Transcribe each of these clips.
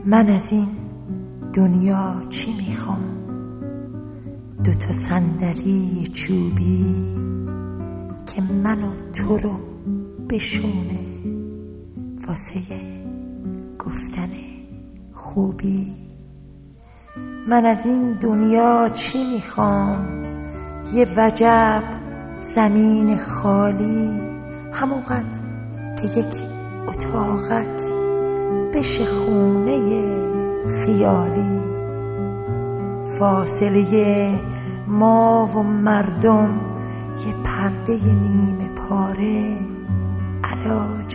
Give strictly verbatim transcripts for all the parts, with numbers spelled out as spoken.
من از این دنیا چی میخوام؟ دو تا صندلی چوبی که من و تو رو بشونه واسه گفتن خوبی. من از این دنیا چی میخوام؟ یه وجب زمین خالی، همونقدر که یک اتاقک بشه خونه خیالی. فاصله ما و مردم یه پرده نیمه پاره، علاج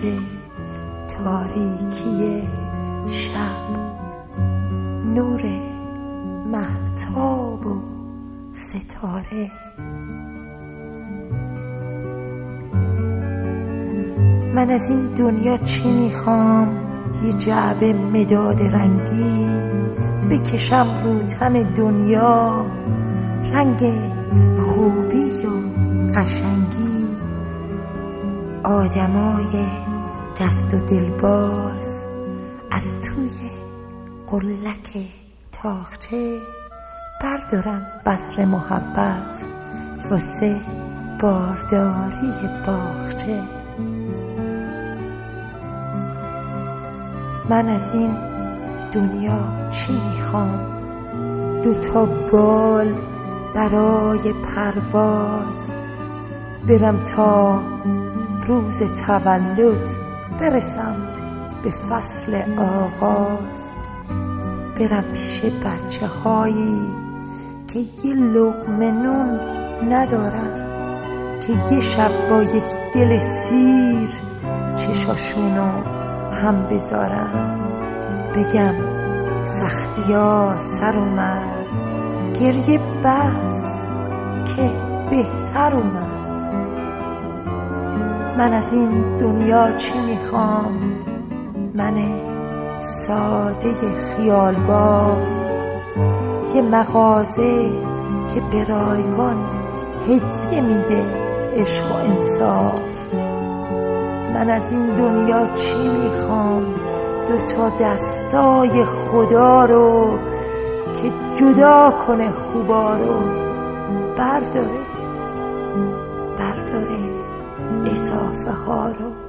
تاریکی شب نور مهتاب و ستاره. من از این دنیا چی میخوام؟ یه جعبه مداد رنگی بکشم رو تن دنیا، رنگ خوبی و قشنگی. آدمای دست و دلباز از توی قلک تاقچه بردارن بذر محبت واسه بارداری باغچه. من از این دنیا چی میخوام؟ دو تا بال برای پرواز، برم تا روز تولد برسم به فصل آغاز. برم پیش بچه هایی که یه لقمه نون ندارن، که یه شب با یک دل سیر چشاشونو هم بذارم. بگم سختی ها سر اومد، گریه بس که بهتر اومد. من از این دنیا چی میخوام؟ من ساده خیال باف، یه مغازه که به رایگان هدیه میده عشق و انصاف. من از این دنیا چی میخوام؟ دو تا دستای خدا رو که جدا کنه خوبا رو، برداره برداره اضافه ها رو.